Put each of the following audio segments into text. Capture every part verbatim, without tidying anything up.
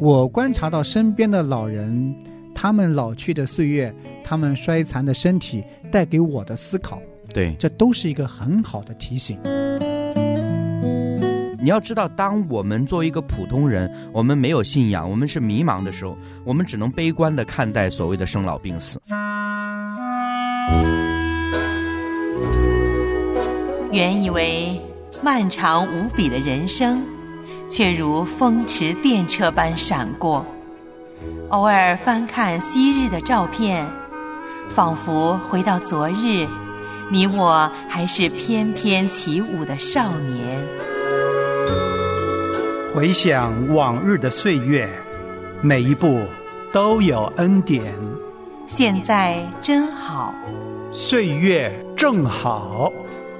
我观察到身边的老人，他们老去的岁月，他们衰残的身体带给我的思考， 对， 这都是一个很好的提醒。 你要知道，当我们作为一个普通人，我们没有信仰，我们是迷茫的时候，我们只能悲观地看待所谓的生老病死。 原以为漫长无比的人生，却如风驰电掣般闪过。偶尔翻看昔日的照片，仿佛回到昨日，你我还是翩翩起舞的少年。 回想往日的岁月，每一步都有恩典。 现在真好， 岁月正好。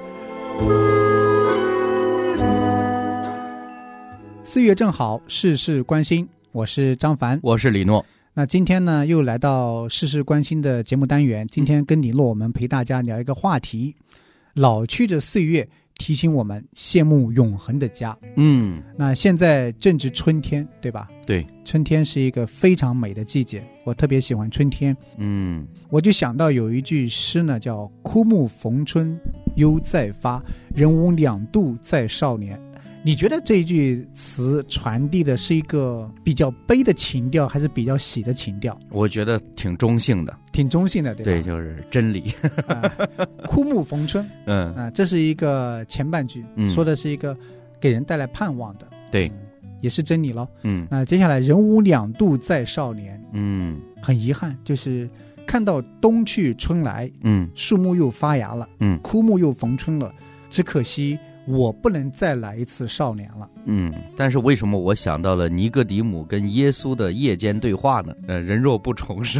岁月正好，事事关心。我是张凡， 我是李诺。 那今天呢，又来到事事关心的节目单元。今天跟李诺，我们陪大家聊一个话题：老去的岁月提醒我们羡慕永恒的家。 嗯， 那现在正值春天，对吧？ 对， 春天是一个非常美的季节，我特别喜欢春天。 嗯， 我就想到有一句诗呢，叫“枯木逢春犹在发，人无两度在少年”。你觉得这一句词传递的是一个比较悲的情调，还是比较喜的情调？ 我觉得挺中性的， 挺中性的，对吧？ 对，就是真理。 啊、枯木逢春， 嗯啊，这是一个前半句， 嗯、 说的是一个给人带来盼望的， 对， 嗯、也是真理咯。 嗯， 那接下来人无两度在少年， 嗯， 很遗憾，就是看到冬去春来， 嗯， 树木又发芽了， 嗯， 枯木又逢春了，只可惜我不能再来一次少年了。 嗯，但是为什么我想到了尼哥底母跟耶稣的夜间对话呢？呃，人若不重生，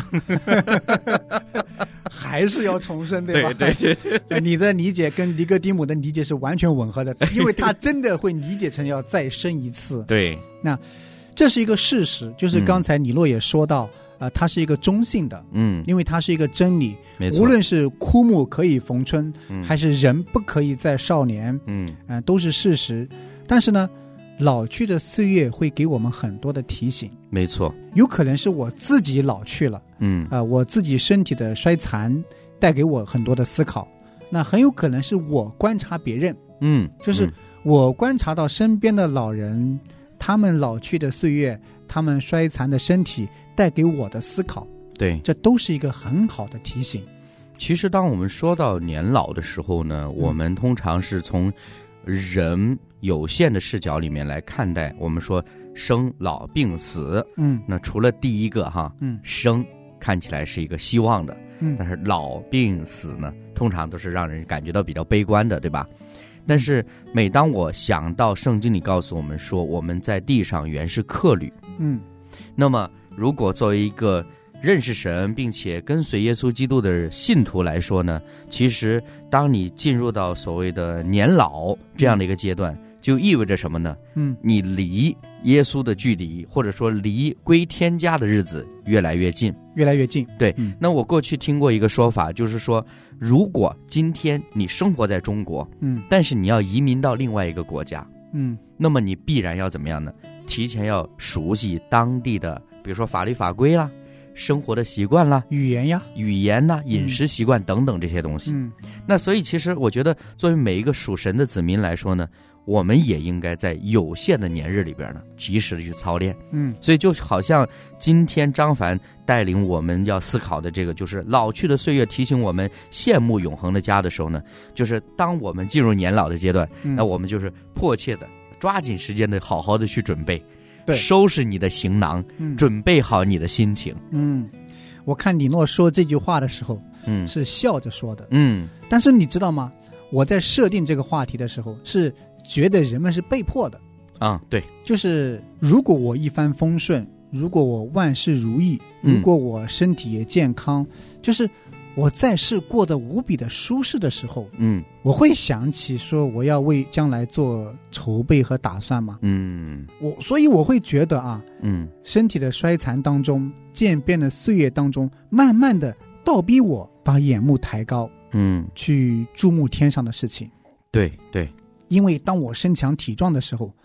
还是要重生，对吧？ 对对对对， 你的理解跟尼哥底母的理解是完全吻合的，因为他真的会理解成要再生一次。 对， 那这是一个事实，就是刚才尼洛也说到。嗯呃，它是一个中性的， 嗯， 因为它是一个真理， 没错， 无论是枯木可以逢春， 嗯、 还是人不可以再少年， 嗯， 呃，都是事实。但是呢，老去的岁月会给我们很多的提醒， 没错， 有可能是我自己老去了， 嗯， 啊、呃，我自己身体的衰残带给我很多的思考，那很有可能是我观察别人， 嗯， 就是我观察到身边的老人，他们老去的岁月，他们衰残的身体带给我的思考， 对， 这都是一个很好的提醒。 其实当我们说到年老的时候呢，我们通常是从人有限的视角里面来看待，我们说生老病死， 嗯， 那除了第一个哈， 嗯， 生看起来是一个希望的， 嗯， 但是老病死呢，通常都是让人感觉到比较悲观的，对吧？但是每当我想到圣经里告诉我们说我们在地上原是客旅， 嗯， 那么如果作为一个认识神并且跟随耶稣基督的信徒来说呢，其实当你进入到所谓的年老这样的一个阶段，就意味着什么呢？ 嗯， 你离耶稣的距离，或者说离归天家的日子越来越近， 越来越近。 对， 嗯、 那我过去听过一个说法，就是说，如果今天你生活在中国， 嗯， 但是你要移民到另外一个国家， 嗯， 那么你必然要怎么样呢？提前要熟悉当地的，比如说法律法规啦、生活的习惯啦、 语言呀、 语言呐、饮食习惯等等这些东西。 嗯， 那所以其实我觉得，作为每一个属神的子民来说呢，我们也应该在有限的年日里边呢，及时的去操练。 嗯， 所以就好像今天张凡带领我们要思考的这个，就是老去的岁月提醒我们羡慕永恒的家的时候呢，就是当我们进入年老的阶段， 嗯、 那我们就是迫切的抓紧时间的好好的去准备， 对， 收拾你的行囊， 嗯、 准备好你的心情。 嗯，我看李诺说这句话的时候， 嗯， 是笑着说的， 嗯， 但是你知道吗？我在设定这个话题的时候，是觉得人们是被迫的。 啊、嗯，对， 就是如果我一帆风顺，如果我万事如意，如果我身体也健康，嗯、就是我在世过得无比的舒适的时候， 嗯， 我会想起说我要为将来做筹备和打算吗？ 嗯， 我所以我会觉得啊， 嗯， 身体的衰残当中，渐变的岁月当中，慢慢的倒逼我把眼目抬高， 嗯， 去注目天上的事情。 对对， 因为当我身强体壮的时候，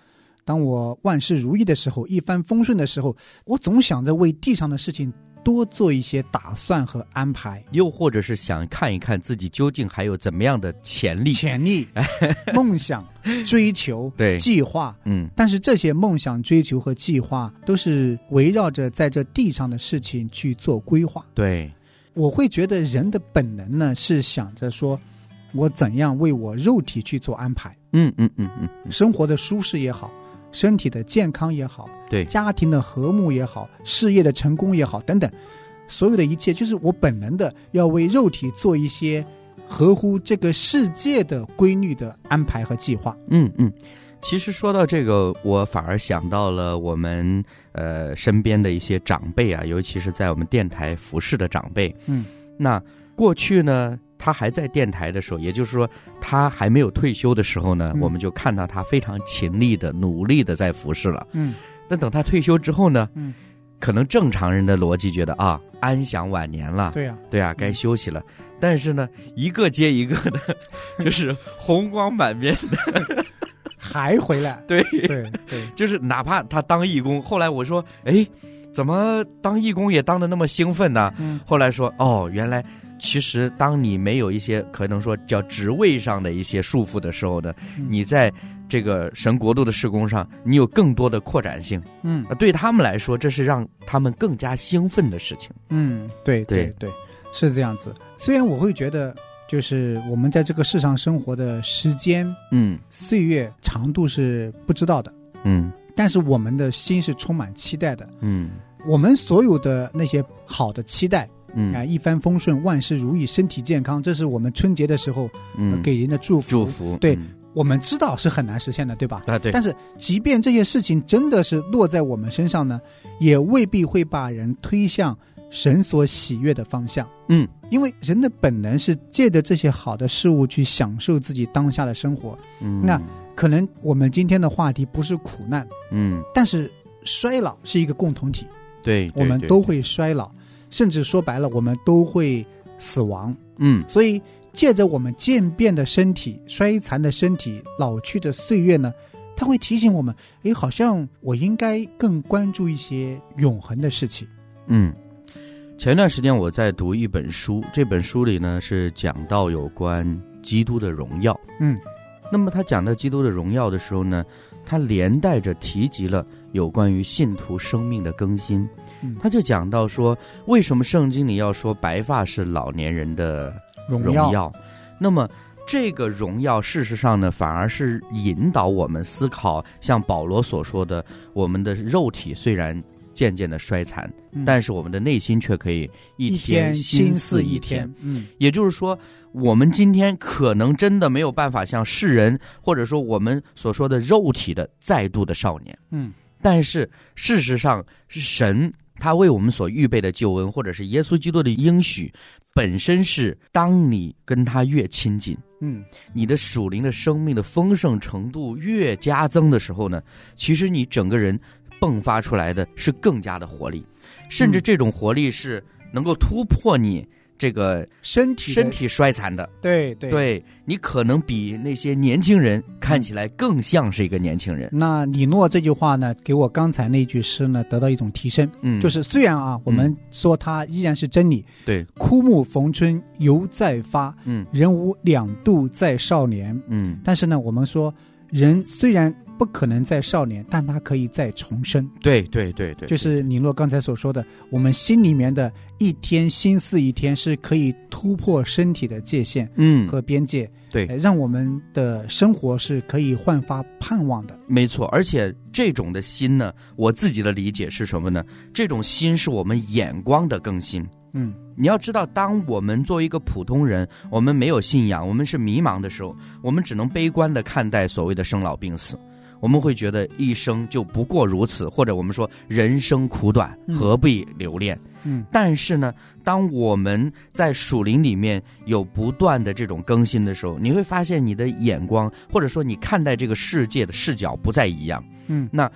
当我万事如意的时候，一帆风顺的时候，我总想着为地上的事情多做一些打算和安排， 又或者是想看一看自己究竟还有怎么样的潜力、 潜力、梦想、追求、 对计划。 嗯， 但是这些梦想、追求和计划都是围绕着在这地上的事情去做规划。 对， 我会觉得人的本能呢是想着说，我怎样为我肉体去做安排。 嗯嗯嗯嗯， 生活的舒适也好，身体的健康也好， 对， 家庭的和睦也好，事业的成功也好，等等，所有的一切就是我本能的要为肉体做一些合乎这个世界的规律的安排和计划。 嗯嗯，其实说到这个，我反而想到了我们呃身边的一些长辈啊，尤其是在我们电台服侍的长辈。 嗯， 那过去呢，他还在电台的时候，也就是说他还没有退休的时候呢， 嗯、 我们就看到他非常勤力的、努力的在服侍了。 嗯， 但等他退休之后呢， 嗯， 可能正常人的逻辑觉得啊，安享晚年了， 对呀、啊， 对啊，该休息了。嗯、但是呢，一个接一个的，就是红光满面的。 还回来， 对对对， 就是哪怕他当义工，后来我说，哎，怎么当义工也当得那么兴奋呢？ 嗯， 后来说，哦，原来其实当你没有一些可能说叫职位上的一些束缚的时候呢， 嗯、 你在这个神国度的事工上，你有更多的扩展性。 嗯， 对他们来说，这是让他们更加兴奋的事情。 嗯，对对 对, 对，是这样子。虽然我会觉得，就是我们在这个世上生活的时间， 嗯， 岁月长度是不知道的， 嗯， 但是我们的心是充满期待的， 嗯， 我们所有的那些好的期待， 嗯啊、呃，一帆风顺、万事如意、身体健康，这是我们春节的时候、 嗯呃、给人的祝福。 祝福， 对、 嗯， 我们知道是很难实现的，对吧？ 啊，对。 但是，即便这些事情真的是落在我们身上呢，也未必会把人推向神所喜悦的方向。 嗯， 因为人的本能是借着这些好的事物去享受自己当下的生活。 嗯， 那可能我们今天的话题不是苦难， 嗯， 但是衰老是一个共同体。 对， 我们都会衰老，甚至说白了，我们都会死亡。 嗯， 所以借着我们渐变的身体、衰残的身体、老去的岁月呢，它会提醒我们，诶，好像我应该更关注一些永恒的事情。 嗯。前段时间我在读一本书，这本书里呢是讲到有关基督的荣耀。 嗯， 那么他讲到基督的荣耀的时候呢，他连带着提及了有关于信徒生命的更新。 嗯， 他就讲到说，为什么圣经里要说白发是老年人的荣耀？ 荣耀那么这个荣耀事实上呢，反而是引导我们思考，像保罗所说的，我们的肉体虽然渐渐的衰残、嗯、但是我们的内心却可以一天新似一天。 嗯， 也就是说，我们今天可能真的没有办法像世人或者说我们所说的肉体的再度的少年。 嗯， 但是事实上是神他为我们所预备的救恩，或者是耶稣基督的应许，本身是当你跟他越亲近， 嗯， 你的属灵的生命的丰盛程度越加增的时候呢，其实你整个人迸发出来的是更加的活力，甚至这种活力是能够突破你这个身体身体衰残的。 对对对，你可能比那些年轻人看起来更像是一个年轻人。 那李诺这句话呢，给我刚才那句诗呢得到一种提升。 嗯， 就是虽然啊，我们说它依然是真理。 对， 枯木逢春犹再发。 嗯， 人无两度在少年。 嗯， 但是呢，我们说人虽然不可能再少年，但他可以再重生。 对对对 对, 对， 就是李诺刚才所说的，我们心里面的一天新似一天，是可以突破身体的界限嗯和边界。 对， 让我们的生活是可以焕发盼望的。 没错，而且这种的心呢，我自己的理解是什么呢？这种心是我们眼光的更新。 嗯， 你要知道，当我们作为一个普通人，我们没有信仰，我们是迷茫的时候，我们只能悲观地看待所谓的生老病死。我们会觉得一生就不过如此，或者我们说人生苦短，何必留恋？ 嗯， 但是呢，当我们在属灵里面有不断的这种更新的时候，你会发现你的眼光，或者说你看待这个世界的视角不再一样。 嗯， 那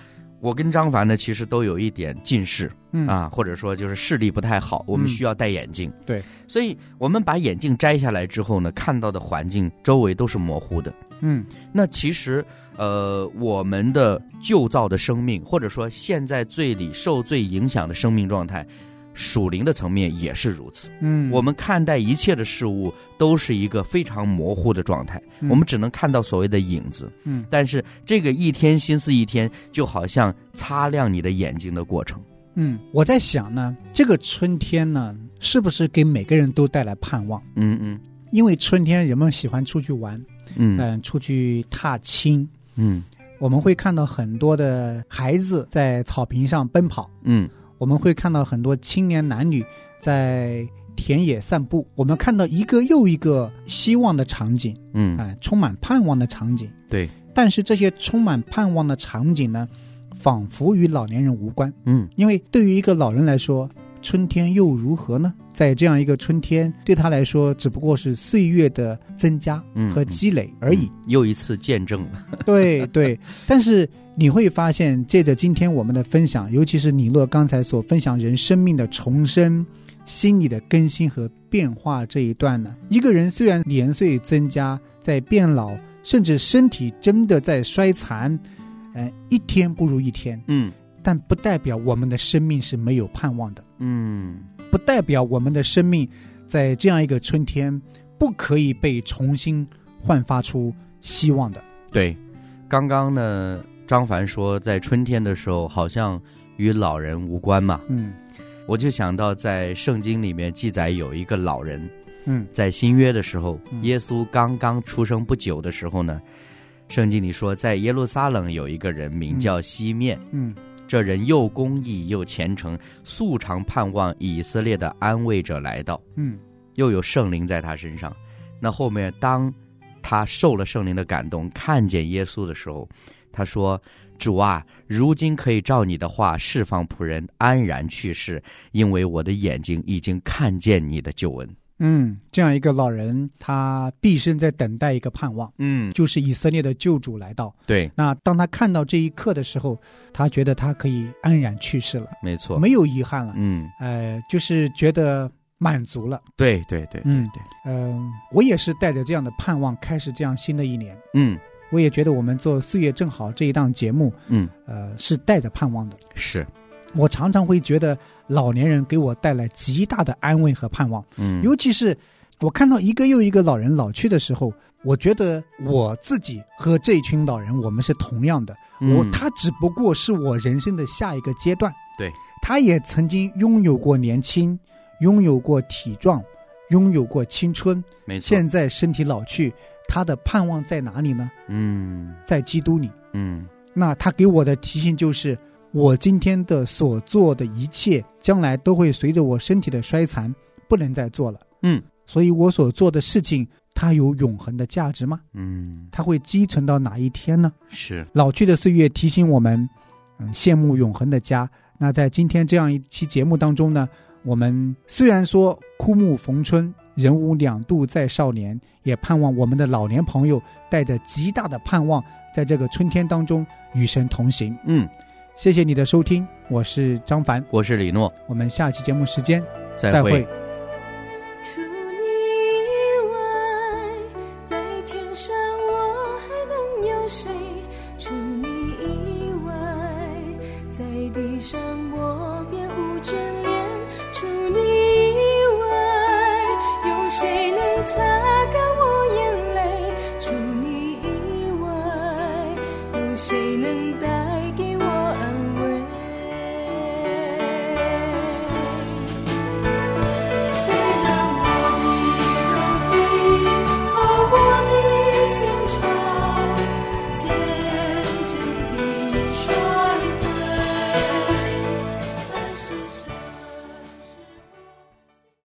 我跟张凡呢，其实都有一点近视， 嗯啊，或者说就是视力不太好，我们需要戴眼镜。 嗯、对， 所以我们把眼镜摘下来之后呢，看到的环境周围都是模糊的。 嗯， 那其实呃，我们的旧造的生命，或者说现在罪里受罪影响的生命状态，属灵的层面也是如此。 嗯， 我们看待一切的事物都是一个非常模糊的状态， 嗯、 我们只能看到所谓的影子。 嗯， 但是这个一天心思一天，就好像擦亮你的眼睛的过程。 嗯，我在想呢，这个春天呢，是不是给每个人都带来盼望？ 嗯嗯， 因为春天人们喜欢出去玩， 嗯嗯、呃，出去踏青， 嗯， 我们会看到很多的孩子在草坪上奔跑， 嗯， 我们会看到很多青年男女在田野散步，我们看到一个又一个希望的场景， 嗯， 哎、呃，充满盼望的场景。 对， 但是这些充满盼望的场景呢，仿佛与老年人无关。 嗯， 因为对于一个老人来说，春天又如何呢？在这样一个春天，对他来说只不过是岁月的增加和积累而已。 嗯嗯、又一次见证。 对对，但是你会发现，借着今天我们的分享，尤其是尼洛刚才所分享人生命的重生、心理的更新和变化这一段呢，一个人虽然年岁增加，在变老，甚至身体真的在衰残，呃，一天不如一天， 嗯， 但不代表我们的生命是没有盼望的， 嗯， 不代表我们的生命在这样一个春天不可以被重新焕发出希望的。 对，刚刚呢，张凡说在春天的时候好像与老人无关嘛， 嗯， 我就想到在圣经里面记载有一个老人， 嗯， 在新约的时候， 嗯、 耶稣刚刚出生不久的时候呢，圣经里说在耶路撒冷有一个人名叫西面， 嗯， 这人又公义又虔诚，素常盼望以色列的安慰者来到， 嗯， 又有圣灵在他身上。那后面当他受了圣灵的感动，看见耶稣的时候，他说，主啊，如今可以照你的话释放仆人安然去世，因为我的眼睛已经看见你的救恩。 嗯，这样一个老人，他毕生在等待一个盼望， 嗯， 就是以色列的救主来到。 对， 那当他看到这一刻的时候，他觉得他可以安然去世了， 没错， 没有遗憾了， 嗯， 呃，就是觉得满足了。 对对对， 嗯对， 嗯、呃，我也是带着这样的盼望开始这样新的一年。 嗯， 我也觉得我们做岁月正好这一档节目， 嗯， 呃，是带着盼望的。 是， 我常常会觉得老年人给我带来极大的安慰和盼望， 嗯， 尤其是我看到一个又一个老人老去的时候，我觉得我自己和这群老人我们是同样的， 嗯、 我他只不过是我人生的下一个阶段， 对， 他也曾经拥有过年轻，拥有过体壮，拥有过青春， 没错， 现在身体老去，他的盼望在哪里呢？ 嗯， 在基督里。 嗯， 那他给我的提醒就是，我今天的所做的一切，将来都会随着我身体的衰残，不能再做了。 嗯， 所以我所做的事情，它有永恒的价值吗？ 嗯， 它会积存到哪一天呢？ 是， 老去的岁月提醒我们，嗯，羡慕永恒的家。那在今天这样一期节目当中呢，我们虽然说枯木逢春，人无两度在少年，也盼望我们的老年朋友带着极大的盼望，在这个春天当中与神同行。 嗯， 谢谢你的收听，我是张凡， 我是李诺， 我们下期节目时间再会。 再会。 除你以外，在天上我还能有谁？除你以外，在地上我便无眷恋。除你以外，有谁能猜？